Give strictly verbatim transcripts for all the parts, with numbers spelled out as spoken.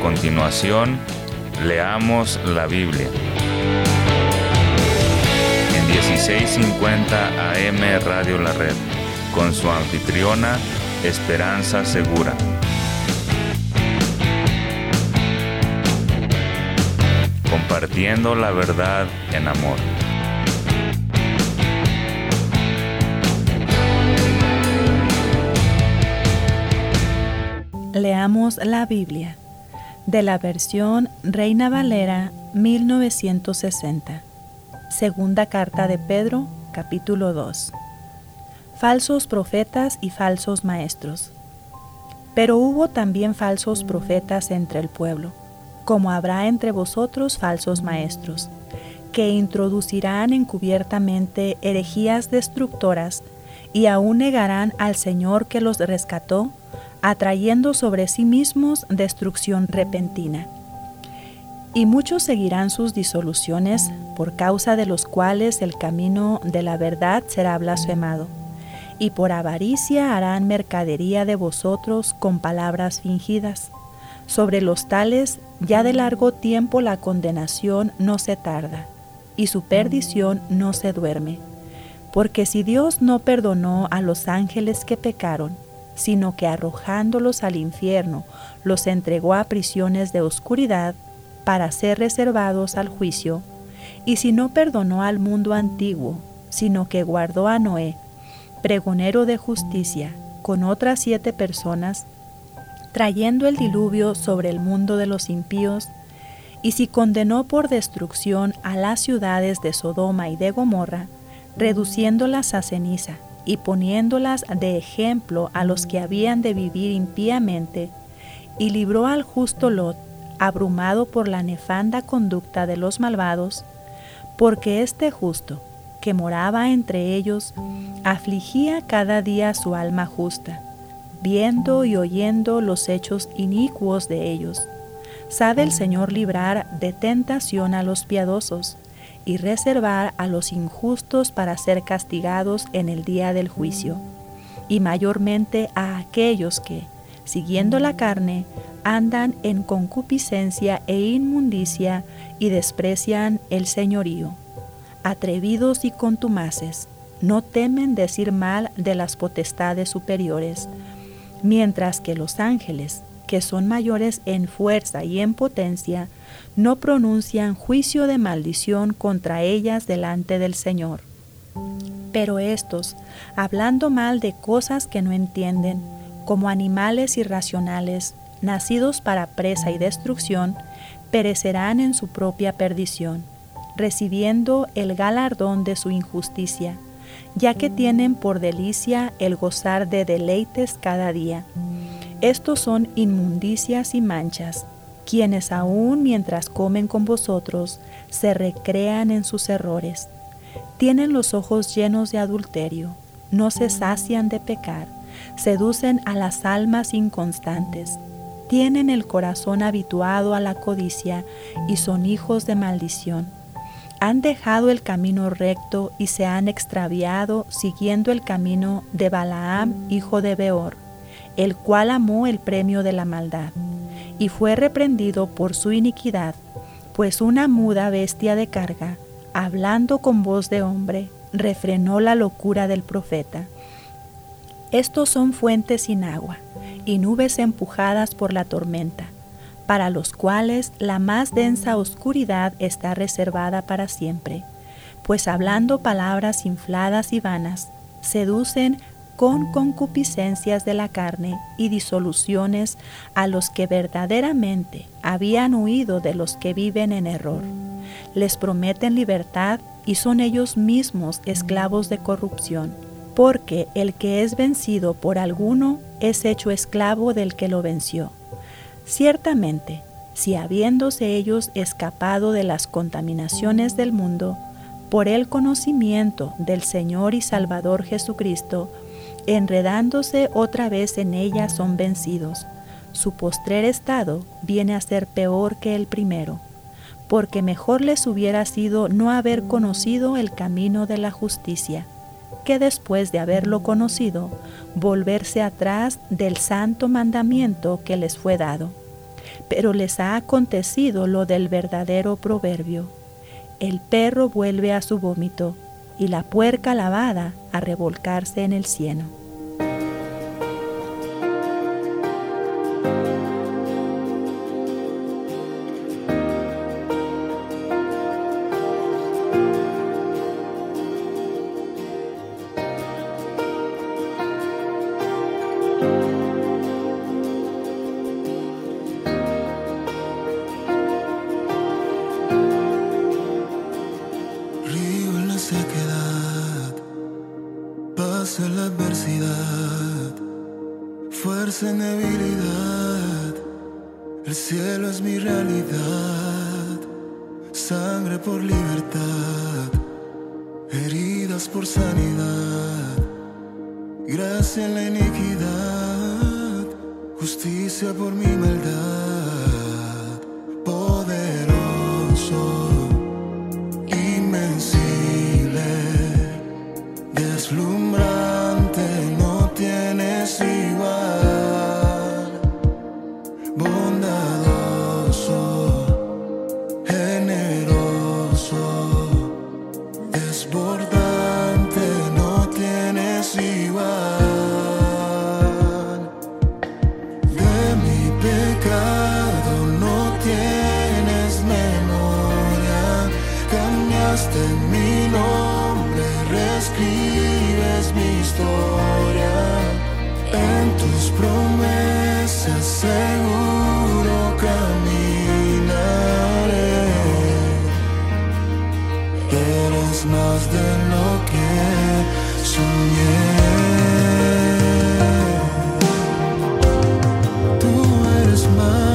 continuación, leamos la Biblia. En dieciséis cincuenta A M Radio La Red, con su anfitriona, Esperanza Segura. Compartiendo la verdad en amor. Leamos la Biblia, de la versión Reina Valera mil novecientos sesenta. Segunda carta de Pedro, capítulo dos. Falsos profetas y falsos maestros. Pero hubo también falsos profetas entre el pueblo, como habrá entre vosotros falsos maestros, que introducirán encubiertamente herejías destructoras y aún negarán al Señor que los rescató, atrayendo sobre sí mismos destrucción repentina. Y muchos seguirán sus disoluciones, por causa de los cuales el camino de la verdad será blasfemado, y por avaricia harán mercadería de vosotros con palabras fingidas. Sobre los tales, ya de largo tiempo la condenación no se tarda, y su perdición no se duerme. Porque si Dios no perdonó a los ángeles que pecaron, sino que arrojándolos al infierno, los entregó a prisiones de oscuridad para ser reservados al juicio, y si no perdonó al mundo antiguo, sino que guardó a Noé, pregonero de justicia, con otras siete personas, trayendo el diluvio sobre el mundo de los impíos, y si condenó por destrucción a las ciudades de Sodoma y de Gomorra, reduciéndolas a ceniza, y poniéndolas de ejemplo a los que habían de vivir impíamente, y libró al justo Lot, abrumado por la nefanda conducta de los malvados, porque este justo, que moraba entre ellos, afligía cada día su alma justa, viendo y oyendo los hechos inicuos de ellos. Sabe el Señor librar de tentación a los piadosos, y reservar a los injustos para ser castigados en el día del juicio, y mayormente a aquellos que, siguiendo la carne, andan en concupiscencia e inmundicia y desprecian el señorío. Atrevidos y contumaces, no temen decir mal de las potestades superiores, mientras que los ángeles, que son mayores en fuerza y en potencia, no pronuncian juicio de maldición contra ellas delante del Señor. Pero estos, hablando mal de cosas que no entienden, como animales irracionales, nacidos para presa y destrucción, perecerán en su propia perdición, recibiendo el galardón de su injusticia, ya que tienen por delicia el gozar de deleites cada día. Estos son inmundicias y manchas, quienes aún mientras comen con vosotros se recrean en sus errores. Tienen los ojos llenos de adulterio, no se sacian de pecar, seducen a las almas inconstantes. Tienen el corazón habituado a la codicia y son hijos de maldición. Han dejado el camino recto y se han extraviado siguiendo el camino de Balaam, hijo de Beor, el cual amó el premio de la maldad, y fue reprendido por su iniquidad, pues una muda bestia de carga, hablando con voz de hombre, refrenó la locura del profeta. Estos son fuentes sin agua, y nubes empujadas por la tormenta, para los cuales la más densa oscuridad está reservada para siempre, pues hablando palabras infladas y vanas, seducen con concupiscencias de la carne y disoluciones a los que verdaderamente habían huido de los que viven en error. Les prometen libertad y son ellos mismos esclavos de corrupción, porque el que es vencido por alguno es hecho esclavo del que lo venció. Ciertamente, si habiéndose ellos escapado de las contaminaciones del mundo, por el conocimiento del Señor y Salvador Jesucristo, enredándose otra vez en ella son vencidos, su postrer estado viene a ser peor que el primero, porque mejor les hubiera sido no haber conocido el camino de la justicia, que después de haberlo conocido, volverse atrás del santo mandamiento que les fue dado. Pero les ha acontecido lo del verdadero proverbio: el perro vuelve a su vómito y la puerca lavada a revolcarse en el cieno. Pasa la adversidad, fuerza en debilidad, el cielo es mi realidad, sangre por libertad, heridas por sanidad, gracia en la iniquidad, justicia por mi maldad, poderoso, invencible, deslumbrante, no tienes igual, bondadoso, generoso, desbordante, no tienes igual. De mi pecado no tienes memoria, cambiaste mi nombre, reescribes mi historia, en tus promesas seguro caminaré. Eres más de lo que soñé. Tú eres más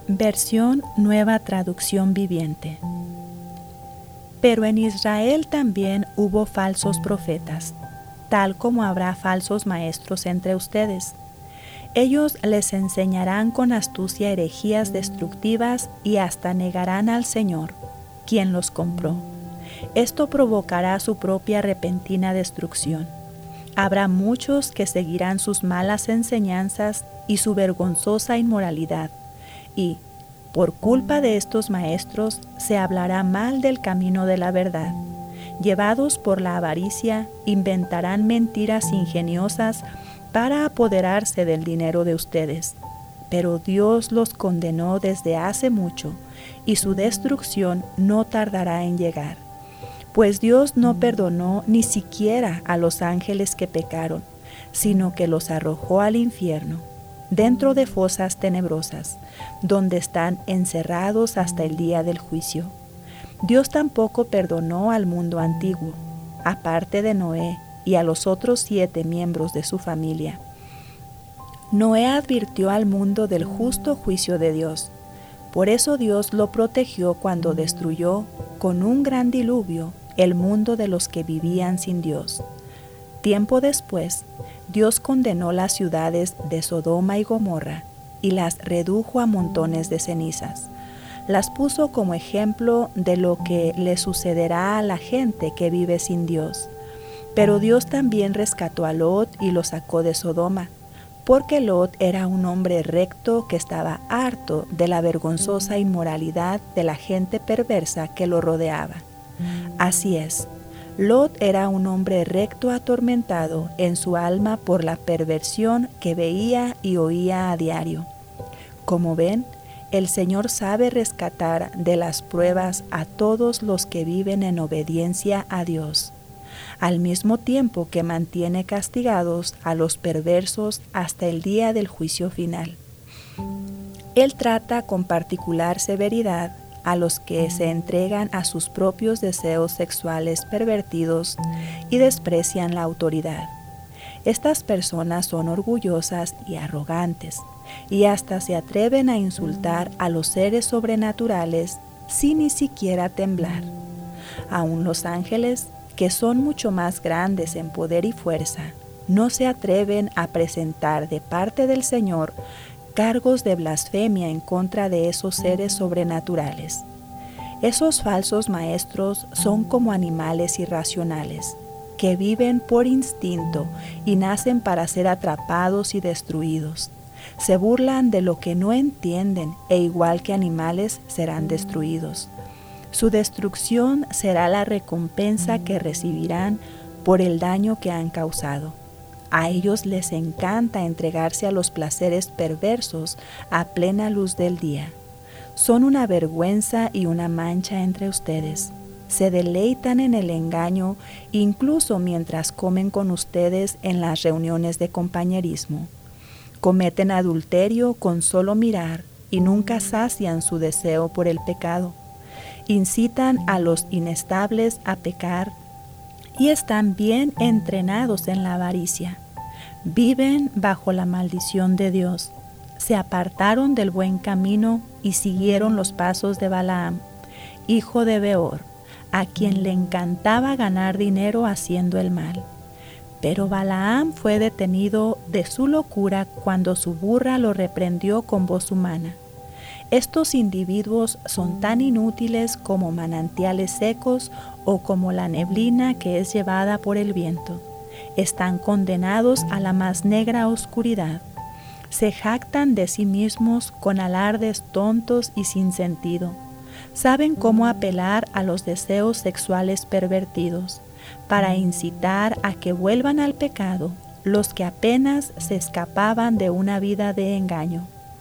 Versión Nueva Traducción Viviente. Pero en Israel también hubo falsos profetas, tal como habrá falsos maestros entre ustedes. Ellos les enseñarán con astucia herejías destructivas y hasta negarán al Señor, quien los compró. Esto provocará su propia repentina destrucción. Habrá muchos que seguirán sus malas enseñanzas y su vergonzosa inmoralidad, y, por culpa de estos maestros, se hablará mal del camino de la verdad. Llevados por la avaricia, inventarán mentiras ingeniosas para apoderarse del dinero de ustedes. Pero Dios los condenó desde hace mucho, y su destrucción no tardará en llegar. Pues Dios no perdonó ni siquiera a los ángeles que pecaron, sino que los arrojó al infierno, dentro de fosas tenebrosas, donde están encerrados hasta el día del juicio. Dios tampoco perdonó al mundo antiguo, aparte de Noé y a los otros siete miembros de su familia. Noé advirtió al mundo del justo juicio de Dios. Por eso Dios lo protegió cuando destruyó, con un gran diluvio, el mundo de los que vivían sin Dios. Tiempo después, Dios condenó las ciudades de Sodoma y Gomorra y las redujo a montones de cenizas. Las puso como ejemplo de lo que le sucederá a la gente que vive sin Dios. Pero Dios también rescató a Lot y lo sacó de Sodoma, porque Lot era un hombre recto que estaba harto de la vergonzosa inmoralidad de la gente perversa que lo rodeaba. Así es, Lot era un hombre recto atormentado en su alma por la perversión que veía y oía a diario. Como ven, el Señor sabe rescatar de las pruebas a todos los que viven en obediencia a Dios, al mismo tiempo que mantiene castigados a los perversos hasta el día del juicio final. Él trata con particular severidad a los que se entregan a sus propios deseos sexuales pervertidos y desprecian la autoridad. Estas personas son orgullosas y arrogantes, y hasta se atreven a insultar a los seres sobrenaturales sin ni siquiera temblar. Aún los ángeles, que son mucho más grandes en poder y fuerza, no se atreven a presentar de parte del Señor cargos de blasfemia en contra de esos seres sobrenaturales. Esos falsos maestros son como animales irracionales, que viven por instinto y nacen para ser atrapados y destruidos. Se burlan de lo que no entienden e igual que animales serán destruidos. Su destrucción será la recompensa que recibirán por el daño que han causado. A ellos les encanta entregarse a los placeres perversos a plena luz del día. Son una vergüenza y una mancha entre ustedes. Se deleitan en el engaño incluso mientras comen con ustedes en las reuniones de compañerismo. Cometen adulterio con solo mirar y nunca sacian su deseo por el pecado. Incitan a los inestables a pecar y están bien entrenados en la avaricia. Viven bajo la maldición de Dios. Se apartaron del buen camino y siguieron los pasos de Balaam, hijo de Beor, a quien le encantaba ganar dinero haciendo el mal. Pero Balaam fue detenido de su locura cuando su burra lo reprendió con voz humana. Estos individuos son tan inútiles como manantiales secos o como la neblina que es llevada por el viento. Están condenados a la más negra oscuridad. Se jactan de sí mismos con alardes tontos y sin sentido. Saben cómo apelar a los deseos sexuales pervertidos para incitar a que vuelvan al pecado los que apenas se escapaban de una vida de engaño.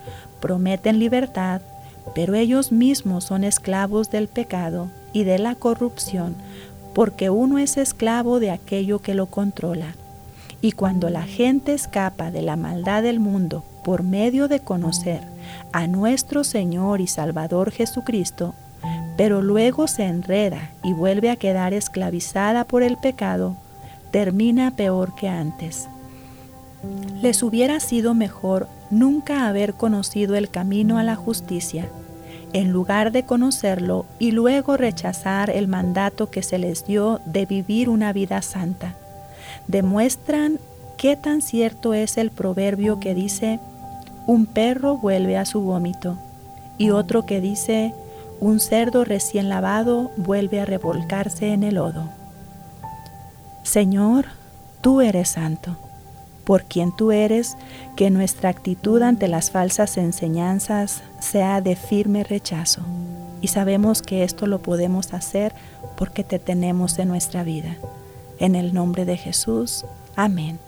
Prometen libertad, pero ellos mismos son esclavos del pecado y de la corrupción, porque uno es esclavo de aquello que lo controla. Y cuando la gente escapa de la maldad del mundo por medio de conocer a nuestro Señor y Salvador Jesucristo, pero luego se enreda y vuelve a quedar esclavizada por el pecado, termina peor que antes. Les hubiera sido mejor nunca haber conocido el camino a la justicia, en lugar de conocerlo y luego rechazar el mandato que se les dio de vivir una vida santa. Demuestran qué tan cierto es el proverbio que dice: un perro vuelve a su vómito, y otro que dice: un cerdo recién lavado vuelve a revolcarse en el lodo. Señor, tú eres santo. Por quien tú eres, que nuestra actitud ante las falsas enseñanzas sea de firme rechazo. Y sabemos que esto lo podemos hacer porque te tenemos en nuestra vida. En el nombre de Jesús. Amén.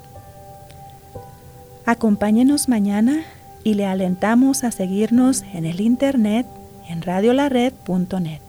Acompáñenos mañana y le alentamos a seguirnos en el internet en radio la red punto net.